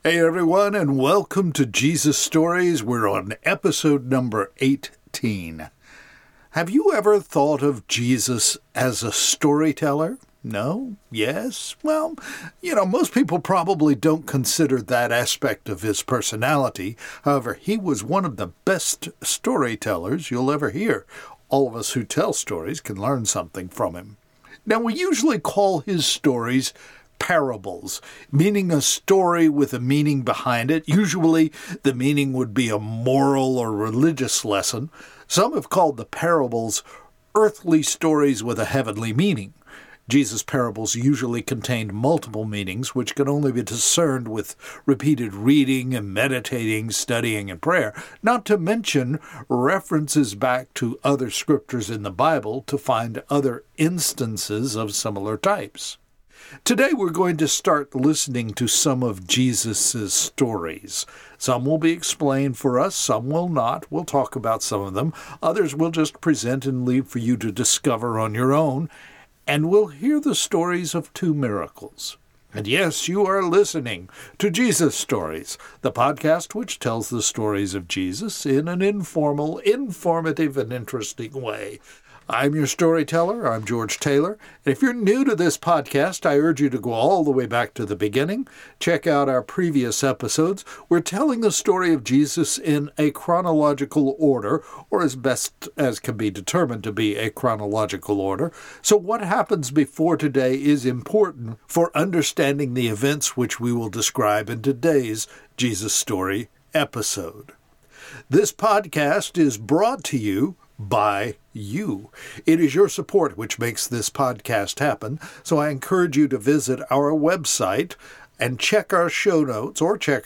Hey everyone, and welcome to Jesus Stories. We're on episode number 18. Have you ever thought of Jesus as a storyteller? No? Yes? Well, most people probably don't consider that aspect of his personality. However, he was one of the best storytellers you'll ever hear. All of us who tell stories can learn something from him. Now, we usually call his stories parables, meaning a story with a meaning behind it. Usually the meaning would be a moral or religious lesson. Some have called the parables earthly stories with a heavenly meaning. Jesus' parables usually contained multiple meanings, which can only be discerned with repeated reading and meditating, studying, and prayer, not to mention references back to other scriptures in the Bible to find other instances of similar types. Today we're going to start listening to some of Jesus' stories. Some will be explained for us, some will not. We'll talk about some of them. Others we'll just present and leave for you to discover on your own. And we'll hear the stories of two miracles. And yes, you are listening to Jesus Stories, the podcast which tells the stories of Jesus in an informal, informative, and interesting way. I'm your storyteller. I'm George Taylor. And if you're new to this podcast, I urge you to go all the way back to the beginning. Check out our previous episodes. We're telling the story of Jesus in a chronological order, or as best as can be determined to be a chronological order. So what happens before today is important for understanding the events which we will describe in today's Jesus Story episode. This podcast is brought to you by you. It is your support which makes this podcast happen, so I encourage you to visit our website and check our show notes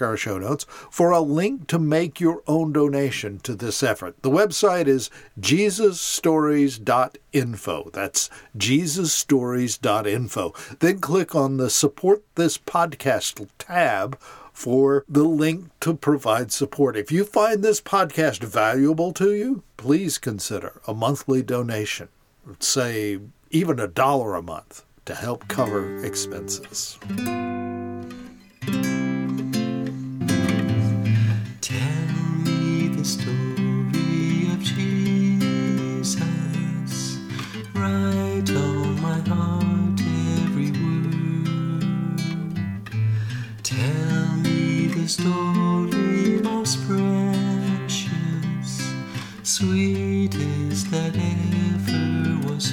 for a link to make your own donation to this effort. The website is jesusstories.info. That's jesusstories.info. Then click on the Support This Podcast tab for the link to provide support. If you find this podcast valuable to you, please consider a monthly donation, say even $1 a month, to help cover expenses. Tell me the story of Jesus. Write on my heart every word. Tell me the story most precious, sweetest that ever was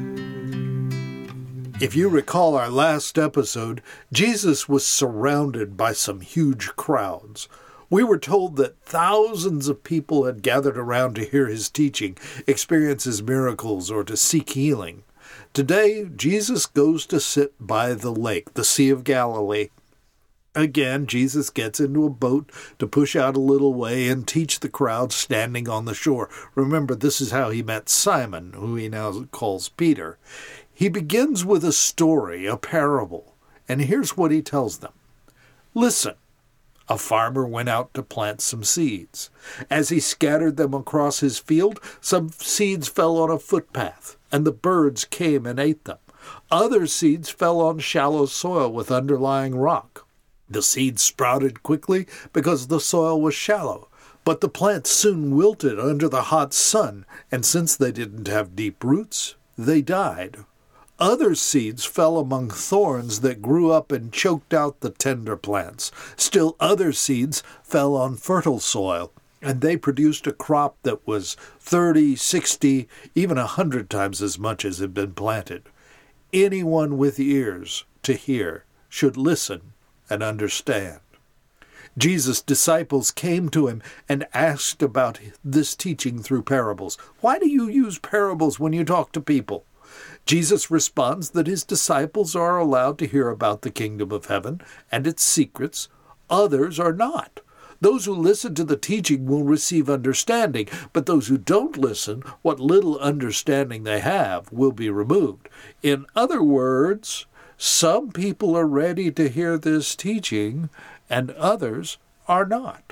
heard. If you recall our last episode, Jesus was surrounded by some huge crowds. We were told that thousands of people had gathered around to hear his teaching, experience his miracles, or to seek healing. Today, Jesus goes to sit by the lake, the Sea of Galilee. Again, Jesus gets into a boat to push out a little way and teach the crowd standing on the shore. Remember, this is how he met Simon, who he now calls Peter. He begins with a story, a parable, and here's what he tells them. Listen, a farmer went out to plant some seeds. As he scattered them across his field, some seeds fell on a footpath, and the birds came and ate them. Other seeds fell on shallow soil with underlying rock. The seeds sprouted quickly because the soil was shallow, but the plants soon wilted under the hot sun, and since they didn't have deep roots, they died. Other seeds fell among thorns that grew up and choked out the tender plants. Still other seeds fell on fertile soil, and they produced a crop that was 30, 60, even 100 times as much as had been planted. Anyone with ears to hear should listen and understand. Jesus' disciples came to him and asked about this teaching through parables. Why do you use parables when you talk to people? Jesus responds that his disciples are allowed to hear about the kingdom of heaven and its secrets. Others are not. Those who listen to the teaching will receive understanding, but those who don't listen, what little understanding they have will be removed. In other words, some people are ready to hear this teaching, and others are not.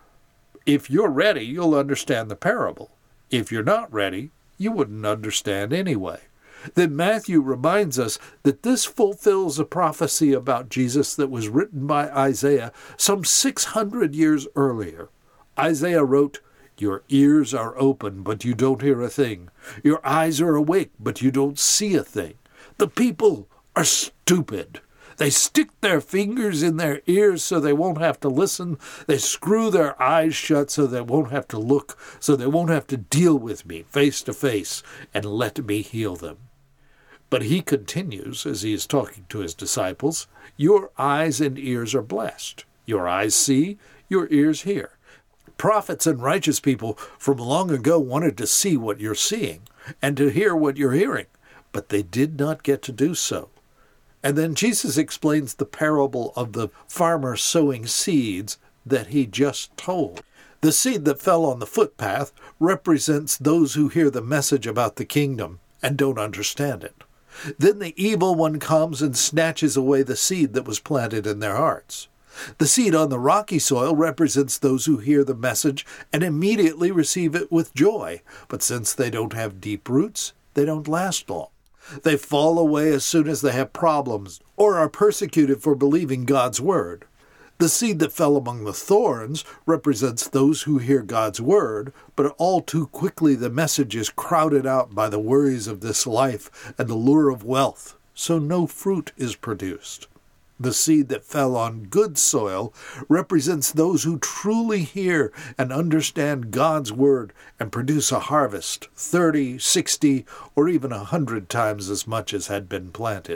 If you're ready, you'll understand the parable. If you're not ready, you wouldn't understand anyway. Then Matthew reminds us that this fulfills a prophecy about Jesus that was written by Isaiah some 600 years earlier. Isaiah wrote, "Your ears are open, but you don't hear a thing. Your eyes are awake, but you don't see a thing. The people are stupid. They stick their fingers in their ears so they won't have to listen. They screw their eyes shut so they won't have to look, so they won't have to deal with me face to face and let me heal them." But he continues, as he is talking to his disciples, "Your eyes and ears are blessed. Your eyes see, your ears hear." Prophets and righteous people from long ago wanted to see what you're seeing and to hear what you're hearing, but they did not get to do so. And then Jesus explains the parable of the farmer sowing seeds that he just told. The seed that fell on the footpath represents those who hear the message about the kingdom and don't understand it. Then the evil one comes and snatches away the seed that was planted in their hearts. The seed on the rocky soil represents those who hear the message and immediately receive it with joy, but since they don't have deep roots, they don't last long. They fall away as soon as they have problems or are persecuted for believing God's word. The seed that fell among the thorns represents those who hear God's word, but all too quickly the message is crowded out by the worries of this life and the lure of wealth, so no fruit is produced. The seed that fell on good soil represents those who truly hear and understand God's word and produce a harvest 30, 60, or even 100 times as much as had been planted.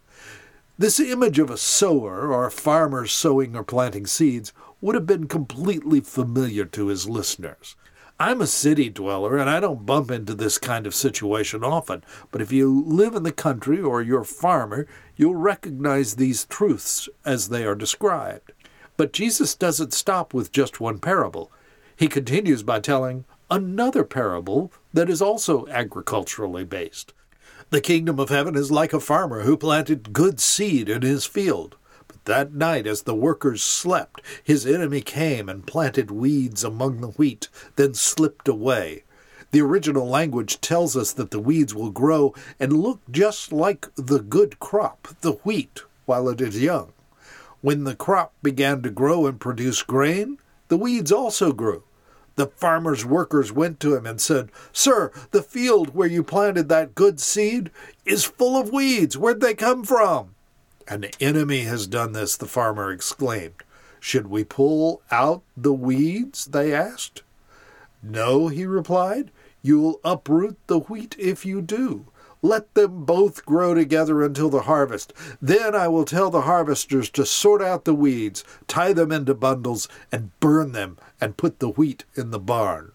This image of a sower or a farmer sowing or planting seeds would have been completely familiar to his listeners. I'm a city dweller, and I don't bump into this kind of situation often, but if you live in the country or you're a farmer, you'll recognize these truths as they are described. But Jesus doesn't stop with just one parable. He continues by telling another parable that is also agriculturally based. The kingdom of heaven is like a farmer who planted good seed in his field. But that night, as the workers slept, his enemy came and planted weeds among the wheat, then slipped away. The original language tells us that the weeds will grow and look just like the good crop, the wheat, while it is young. When the crop began to grow and produce grain, the weeds also grew. The farmer's workers went to him and said, "Sir, the field where you planted that good seed is full of weeds. Where'd they come from?" "An enemy has done this," the farmer exclaimed. "Should we pull out the weeds?" they asked. "No," he replied. "You'll uproot the wheat if you do. Let them both grow together until the harvest. Then I will tell the harvesters to sort out the weeds, tie them into bundles, and burn them, and put the wheat in the barn."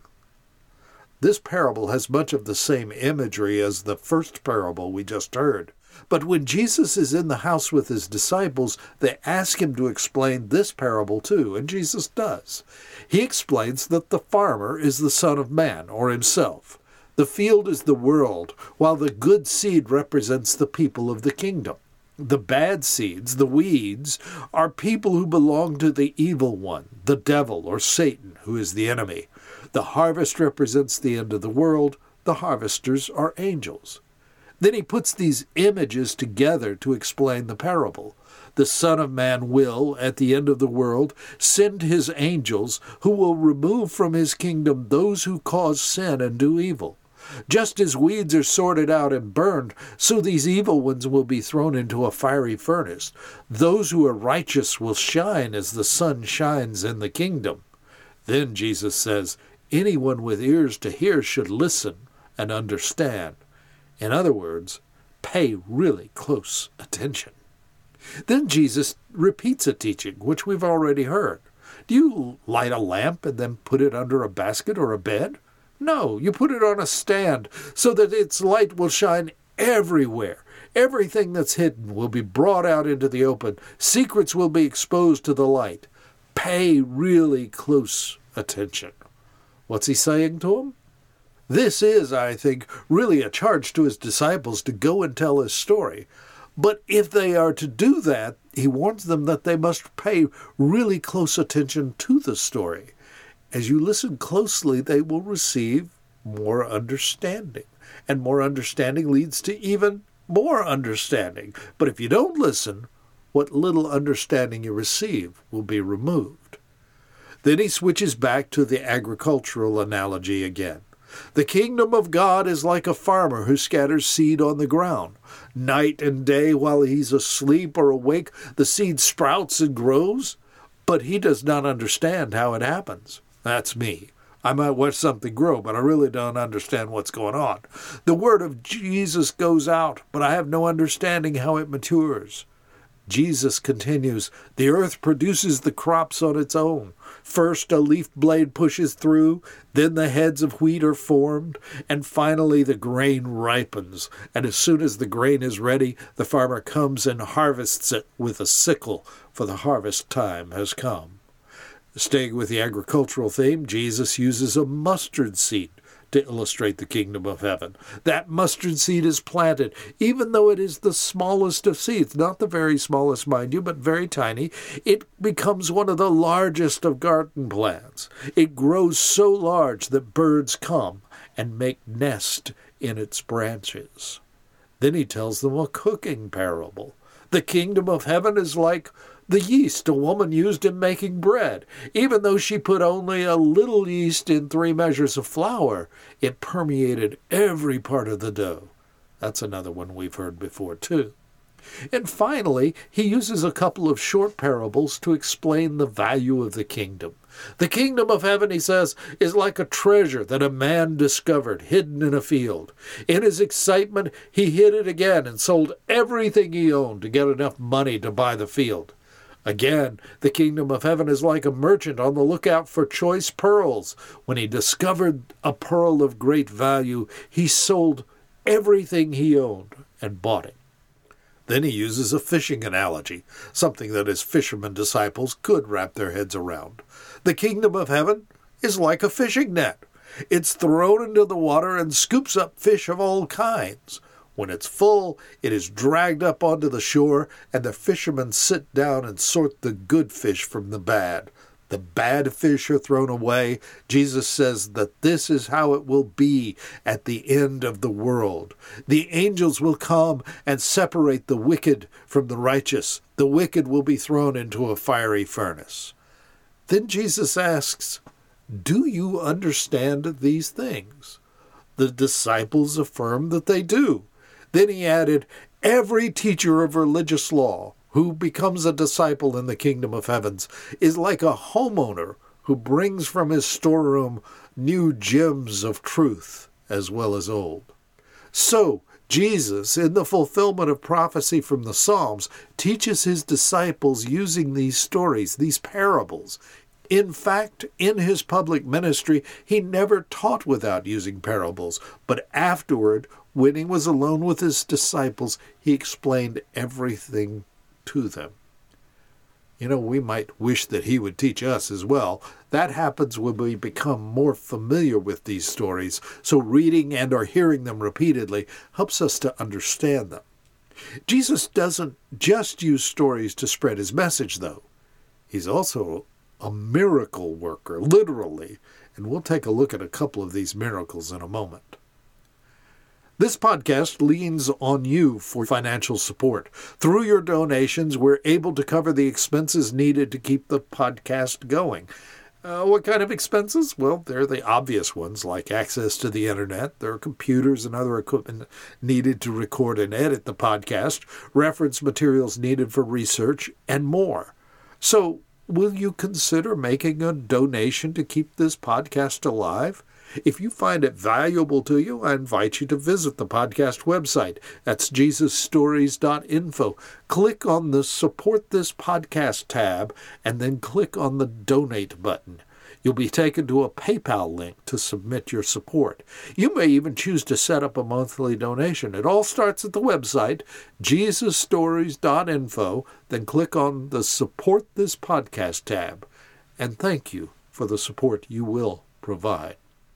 This parable has much of the same imagery as the first parable we just heard. But when Jesus is in the house with his disciples, they ask him to explain this parable too, and Jesus does. He explains that the farmer is the Son of Man, or himself. The field is the world, while the good seed represents the people of the kingdom. The bad seeds, the weeds, are people who belong to the evil one, the devil or Satan, who is the enemy. The harvest represents the end of the world. The harvesters are angels. Then he puts these images together to explain the parable. The Son of Man will, at the end of the world, send his angels who will remove from his kingdom those who cause sin and do evil. Just as weeds are sorted out and burned, so these evil ones will be thrown into a fiery furnace. Those who are righteous will shine as the sun shines in the kingdom. Then Jesus says, anyone with ears to hear should listen and understand. In other words, pay really close attention. Then Jesus repeats a teaching, which we've already heard. Do you light a lamp and then put it under a basket or a bed? No, you put it on a stand so that its light will shine everywhere. Everything that's hidden will be brought out into the open. Secrets will be exposed to the light. Pay really close attention. What's he saying to them? This is, I think, really a charge to his disciples to go and tell his story. But if they are to do that, he warns them that they must pay really close attention to the story. As you listen closely, they will receive more understanding. And more understanding leads to even more understanding. But if you don't listen, what little understanding you receive will be removed. Then he switches back to the agricultural analogy again. The kingdom of God is like a farmer who scatters seed on the ground. Night and day, while he's asleep or awake, the seed sprouts and grows, but he does not understand how it happens. That's me. I might watch something grow, but I really don't understand what's going on. The word of Jesus goes out, but I have no understanding how it matures. Jesus continues, the earth produces the crops on its own. First a leaf blade pushes through, then the heads of wheat are formed, and finally the grain ripens. And as soon as the grain is ready, the farmer comes and harvests it with a sickle, for the harvest time has come. Staying with the agricultural theme, Jesus uses a mustard seed to illustrate the kingdom of heaven. That mustard seed is planted, even though it is the smallest of seeds, not the very smallest, mind you, but very tiny. It becomes one of the largest of garden plants. It grows so large that birds come and make nest in its branches. Then he tells them a cooking parable. The kingdom of heaven is like the yeast a woman used in making bread. Even though she put only a little yeast in 3 measures of flour, it permeated every part of the dough. That's another one we've heard before, too. And finally, he uses a couple of short parables to explain the value of the kingdom. The kingdom of heaven, he says, is like a treasure that a man discovered hidden in a field. In his excitement, he hid it again and sold everything he owned to get enough money to buy the field. Again, the kingdom of heaven is like a merchant on the lookout for choice pearls. When he discovered a pearl of great value, he sold everything he owned and bought it. Then he uses a fishing analogy, something that his fishermen disciples could wrap their heads around. The kingdom of heaven is like a fishing net. It's thrown into the water and scoops up fish of all kinds. When it's full, it is dragged up onto the shore, and the fishermen sit down and sort the good fish from the bad. The bad fish are thrown away. Jesus says that this is how it will be at the end of the world. The angels will come and separate the wicked from the righteous. The wicked will be thrown into a fiery furnace. Then Jesus asks, do you understand these things? The disciples affirm that they do. Then he added, every teacher of religious law who becomes a disciple in the kingdom of heavens is like a homeowner who brings from his storeroom new gems of truth as well as old. So, Jesus, in the fulfillment of prophecy from the Psalms, teaches his disciples using these stories, these parables. In fact, in his public ministry, he never taught without using parables, but afterward, when he was alone with his disciples, he explained everything to them. You know, we might wish that he would teach us as well. That happens when we become more familiar with these stories, so reading and or hearing them repeatedly helps us to understand them. Jesus doesn't just use stories to spread his message, though. He's also a miracle worker, literally, and we'll take a look at a couple of these miracles in a moment. This podcast leans on you for financial support. Through your donations, we're able to cover the expenses needed to keep the podcast going. What kind of expenses? Well, they're the obvious ones, like access to the internet. There are computers and other equipment needed to record and edit the podcast, reference materials needed for research, and more. So, will you consider making a donation to keep this podcast alive? If you find it valuable to you, I invite you to visit the podcast website. That's JesusStories.info. Click on the Support This Podcast tab and then click on the Donate button. You'll be taken to a PayPal link to submit your support. You may even choose to set up a monthly donation. It all starts at the website, JesusStories.info. Then click on the Support This Podcast tab. And thank you for the support you will provide.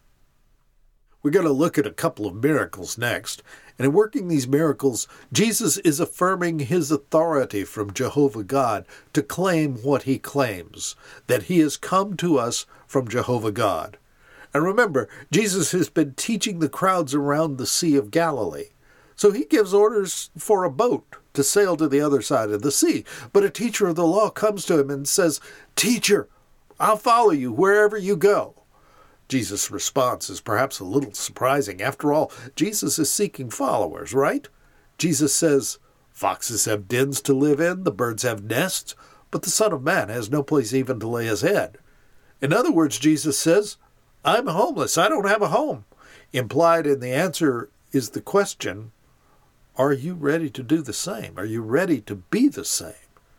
We're going to look at a couple of miracles next. And in working these miracles, Jesus is affirming his authority from Jehovah God to claim what he claims, that he has come to us from Jehovah God. And remember, Jesus has been teaching the crowds around the Sea of Galilee. So he gives orders for a boat to sail to the other side of the sea. But a teacher of the law comes to him and says, "Teacher, I'll follow you wherever you go." Jesus' response is perhaps a little surprising. After all, Jesus is seeking followers, right? Jesus says, "Foxes have dens to live in, the birds have nests, but the Son of Man has no place even to lay his head." In other words, Jesus says, "I'm homeless. I don't have a home." Implied in the answer is the question, are you ready to do the same? Are you ready to be the same?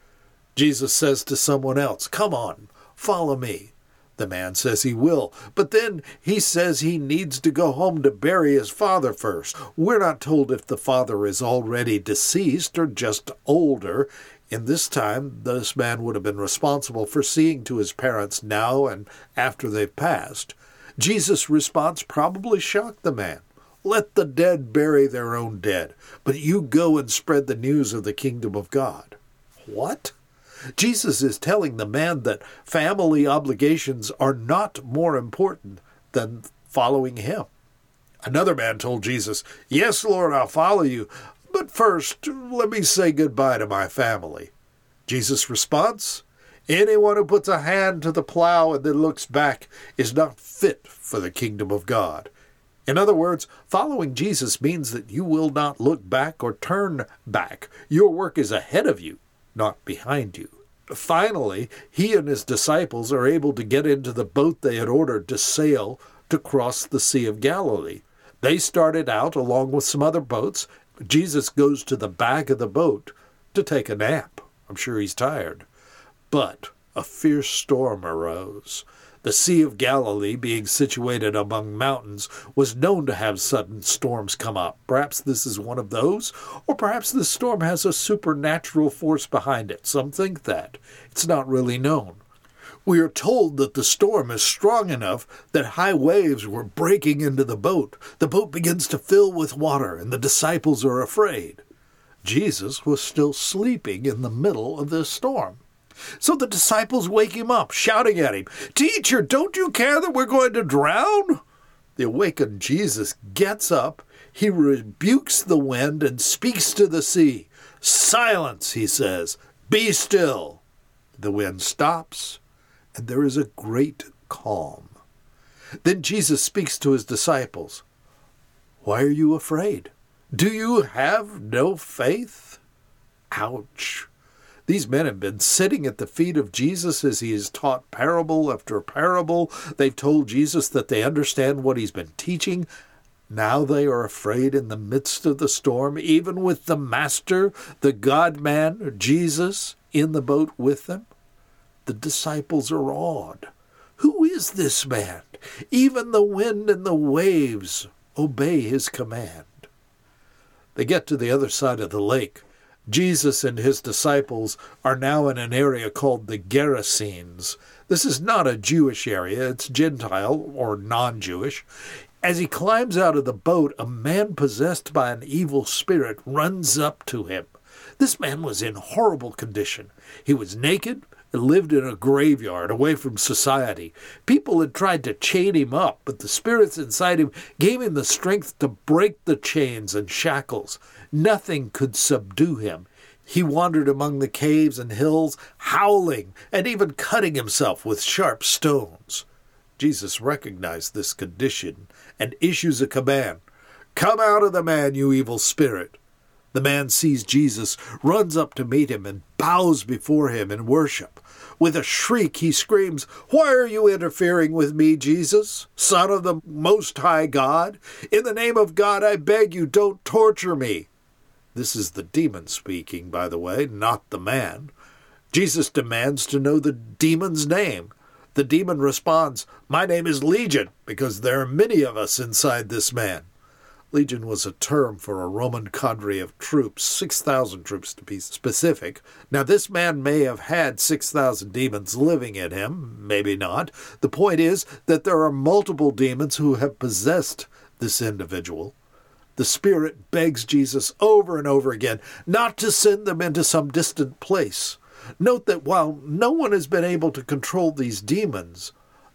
Jesus says to someone else, "Come on, follow me." The man says he will, but then he says he needs to go home to bury his father first. We're not told if the father is already deceased or just older. In this time, this man would have been responsible for seeing to his parents now and after they've passed. Jesus' response probably shocked the man. "Let the dead bury their own dead, but you go and spread the news of the kingdom of God." What? Jesus is telling the man that family obligations are not more important than following him. Another man told Jesus, "Yes, Lord, I'll follow you, but first let me say goodbye to my family." Jesus' response, "Anyone who puts a hand to the plow and then looks back is not fit for the kingdom of God." In other words, following Jesus means that you will not look back or turn back. Your work is ahead of you, not behind you. Finally, he and his disciples are able to get into the boat they had ordered to sail to cross the Sea of Galilee. They started out along with some other boats. Jesus goes to the back of the boat to take a nap. I'm sure he's tired. But a fierce storm arose. The Sea of Galilee, being situated among mountains, was known to have sudden storms come up. Perhaps this is one of those, or perhaps this storm has a supernatural force behind it. Some think that. It's not really known. We are told that the storm is strong enough that high waves were breaking into the boat. The boat begins to fill with water, and the disciples are afraid. Jesus was still sleeping in the middle of this storm. So the disciples wake him up, shouting at him, "Teacher, don't you care that we're going to drown?" The awakened Jesus gets up, he rebukes the wind and speaks to the sea. "Silence," he says, "be still." The wind stops, and there is a great calm. Then Jesus speaks to his disciples. "Why are you afraid? Do you have no faith?" Ouch. These men have been sitting at the feet of Jesus as he has taught parable after parable. They've told Jesus that they understand what he's been teaching. Now they are afraid in the midst of the storm, even with the Master, the God-man, Jesus, in the boat with them. The disciples are awed. Who is this man? Even the wind and the waves obey his command. They get to the other side of the lake. Jesus and his disciples are now in an area called the Gerasenes. This is not a Jewish area, it's Gentile or non-Jewish. As he climbs out of the boat, a man possessed by an evil spirit runs up to him. This man was in horrible condition. He was naked and lived in a graveyard away from society. People had tried to chain him up, but the spirits inside him gave him the strength to break the chains and shackles. Nothing could subdue him. He wandered among the caves and hills, howling and even cutting himself with sharp stones. Jesus recognized this condition and issues a command. "Come out of the man, you evil spirit." The man sees Jesus, runs up to meet him, and bows before him in worship. With a shriek, he screams, "Why are you interfering with me, Jesus, Son of the Most High God? In the name of God, I beg you, don't torture me." This is the demon speaking, by the way, not the man. Jesus demands to know the demon's name. The demon responds, "My name is Legion, because there are many of us inside this man." Legion was a term for a Roman cadre of troops, 6,000 troops to be specific. Now, this man may have had 6,000 demons living in him, maybe not. The point is that there are multiple demons who have possessed this individual. The Spirit begs Jesus over and over again not to send them into some distant place. Note that while no one has been able to control these demons,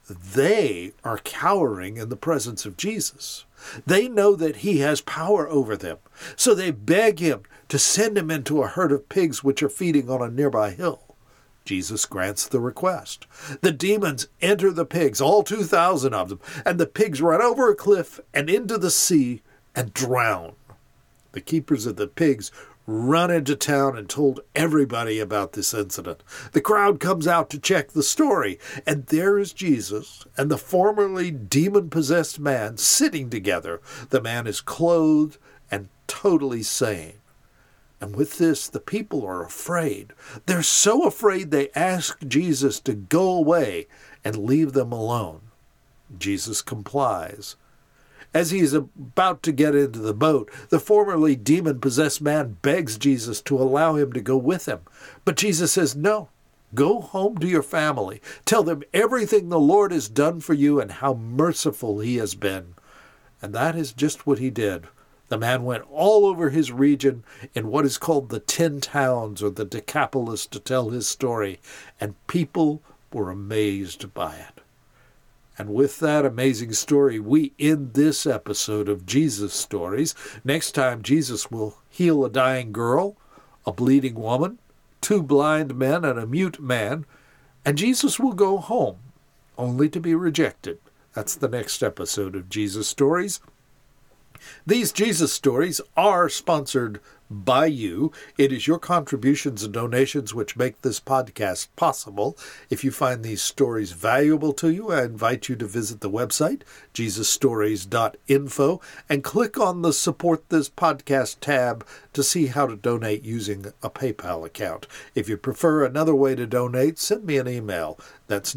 they are cowering in the presence of Jesus. They know that he has power over them, so they beg him to send him into a herd of pigs which are feeding on a nearby hill. Jesus grants the request. The demons enter the pigs, all 2,000 of them, and the pigs run over a cliff and into the sea and drown. The keepers of the pigs run into town and told everybody about this incident. The crowd comes out to check the story, and there is Jesus and the formerly demon-possessed man sitting together. The man is clothed and totally sane. And with this, the people are afraid. They're so afraid they ask Jesus to go away and leave them alone. Jesus complies. As he is about to get into the boat, the formerly demon-possessed man begs Jesus to allow him to go with him. But Jesus says, "No, go home to your family. Tell them everything the Lord has done for you and how merciful he has been." And that is just what he did. The man went all over his region in what is called the 10 towns or the Decapolis to tell his story, and people were amazed by it. And with that amazing story, we end this episode of Jesus Stories. Next time, Jesus will heal a dying girl, a bleeding woman, 2 blind men, and a mute man, and Jesus will go home, only to be rejected. That's the next episode of Jesus Stories. These Jesus Stories are sponsored by you. It is your contributions and donations which make this podcast possible. If you find these stories valuable to you, I invite you to visit the website, jesusstories.info, and click on the Support This Podcast tab to see how to donate using a PayPal account. If you prefer another way to donate, send me an email. That's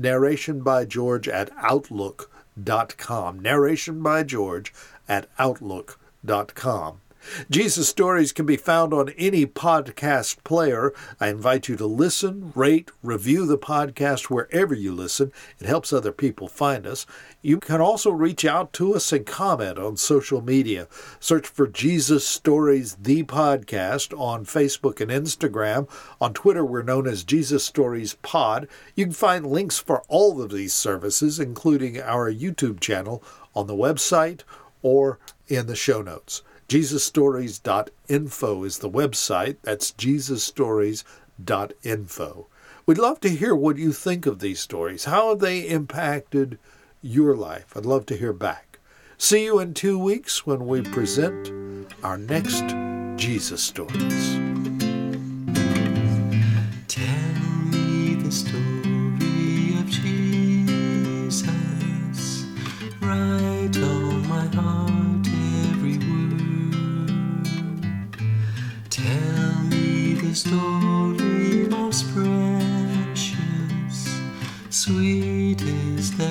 narrationbygeorge@outlook.com. narrationbygeorge@outlook.com. Jesus Stories can be found on any podcast player. I invite you to listen, rate, review the podcast wherever you listen. It helps other people find us. You can also reach out to us and comment on social media. Search for Jesus Stories, the podcast, on Facebook and Instagram. On Twitter, we're known as Jesus Stories Pod. You can find links for all of these services, including our YouTube channel, on the website or in the show notes. jesusstories.info is the website. That's jesusstories.info. We'd love to hear what you think of these stories. How have they impacted your life? I'd love to hear back. See you in 2 weeks when we present our next Jesus Stories. Tell me the story of Jesus. Write on my heart every word. Tell me the story most precious, sweetest that